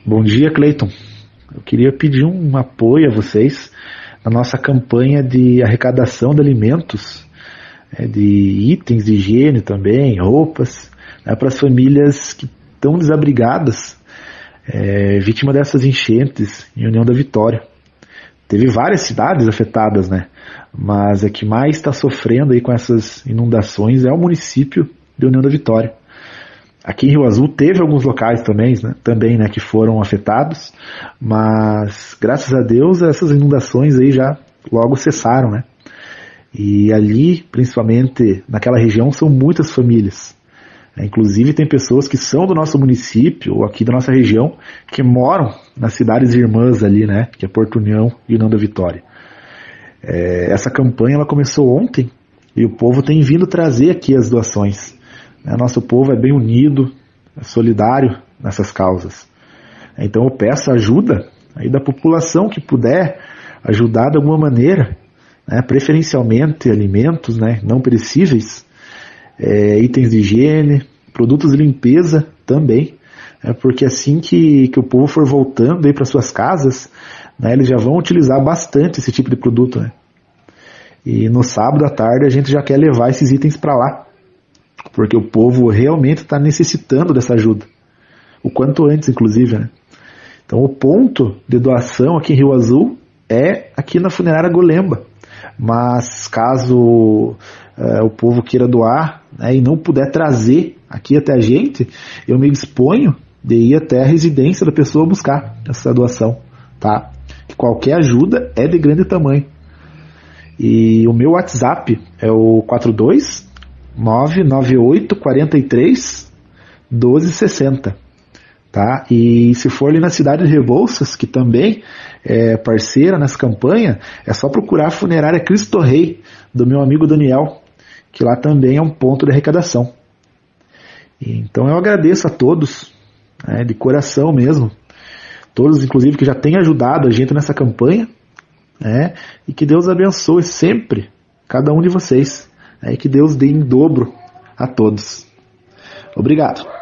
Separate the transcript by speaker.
Speaker 1: Bom dia, Cleiton. Eu queria pedir um apoio a vocês na nossa campanha de arrecadação de alimentos, de itens de higiene também, roupas, para as famílias que estão desabrigadas, vítima dessas enchentes em União da Vitória. Teve várias cidades afetadas, né? Mas a que mais está sofrendo aí com essas inundações é o município de União da Vitória. Aqui em Rio Azul teve alguns locais também, né, que foram afetados, mas graças a Deus essas inundações aí já logo cessaram, né? E ali, principalmente naquela região, são muitas famílias. Inclusive tem pessoas que são do nosso município, ou aqui da nossa região, que moram nas cidades irmãs ali, né, que é Porto União e União da Vitória. Essa campanha ela começou ontem e o povo tem vindo trazer aqui as doações. Nosso povo é bem unido, é solidário nessas causas. Então eu peço ajuda aí da população que puder ajudar de alguma maneira, preferencialmente alimentos, não perecíveis, itens de higiene, produtos de limpeza também, porque assim que o povo for voltando aí para suas casas, eles já vão utilizar bastante esse tipo de produto. Né? E no sábado à tarde a gente já quer levar esses itens para lá, porque o povo realmente está necessitando dessa ajuda, o quanto antes inclusive. Né? Então o ponto de doação aqui em Rio Azul é aqui na funerária Golemba, mas caso o povo queira doar e não puder trazer aqui até a gente, eu me disponho de ir até a residência da pessoa buscar essa doação, tá? Qualquer ajuda é de grande tamanho. E o meu WhatsApp é o 42 998 43 1260, tá? E se for ali na cidade de Rebouças, que também é parceira nessa campanha, é só procurar a funerária Cristo Rei, do meu amigo Daniel, que lá também é um ponto de arrecadação. Então eu agradeço a todos, de coração mesmo, todos inclusive que já têm ajudado a gente nessa campanha, e que Deus abençoe sempre cada um de vocês, e que Deus dê em dobro a todos. Obrigado.